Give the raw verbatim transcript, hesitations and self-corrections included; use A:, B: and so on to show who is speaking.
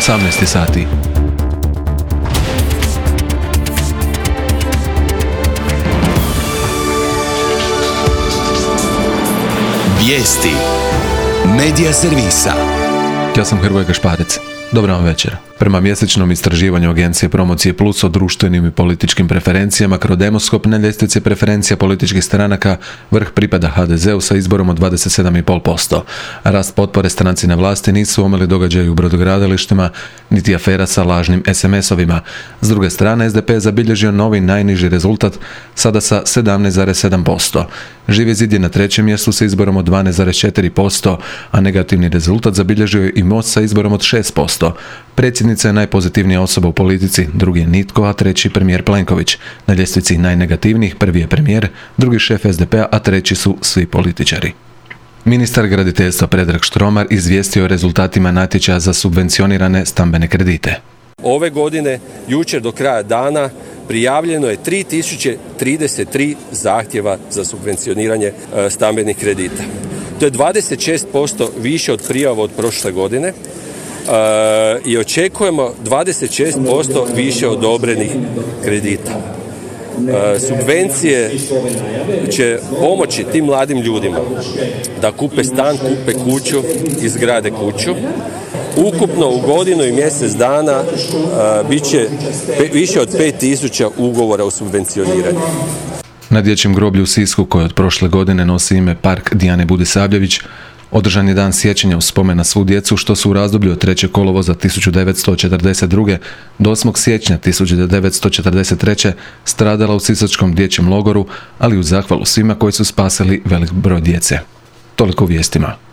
A: osamnaest sati.
B: Vijesti Medija servisa.
A: Ja sam Hrvoje Gašparec. Dobar vam večer. Prema mjesečnom istraživanju Agencije Promocije Plus o društvenim i političkim preferencijama Crodemoskop na ljestvici preferencija političkih stranaka vrh pripada ha de zeu sa izborom od dvadeset sedam zarez pet posto. Rast potpore stranci na vlasti nisu omeli događaji u brodogradilištima, niti afera sa lažnim es em esovima. S druge strane, es de pe je zabilježio novi najniži rezultat, sada sa sedamnaest zarez sedam posto. Živi zid je na trećem mjestu sa izborom od dvanaest zarez četiri posto, a negativni rezultat zabilježio je i Most sa izborom od šest posto. Predsjednica je najpozitivnija osoba u politici, drugi je nitko, a treći premijer Plenković. Na ljestvici najnegativnijih prvi je premijer, drugi šef es de pe-a, a treći su svi političari. Ministar graditeljstva Predrag Štromar izvijestio o rezultatima natječaja za subvencionirane stambene kredite.
C: Ove godine, jučer do kraja dana, prijavljeno je tri tisuće trideset tri zahtjeva za subvencioniranje e, stambenih kredita. To je dvadeset šest posto više od prijava od prošle godine e, i očekujemo dvadeset šest posto više odobrenih kredita. E, subvencije će pomoći tim mladim ljudima da kupe stan, kupe kuću, izgrade kuću. Ukupno u godinu i mjesec dana uh, bit će pe, više od pet tisuća ugovora o subvencioniranju.
A: Na dječjem groblju u Sisku, koje od prošle godine nosi ime Park Dijane Budisavljević, održan je dan sjećanja u spomen na svu djecu što su u razdoblju od trećeg kolovoza tisuću devetsto četrdeset druge do osmog siječnja tisuću devetsto četrdeset treće stradala u sisačkom dječjem logoru, ali u zahvalu svima koji su spasili velik broj djece. Toliko u vijestima.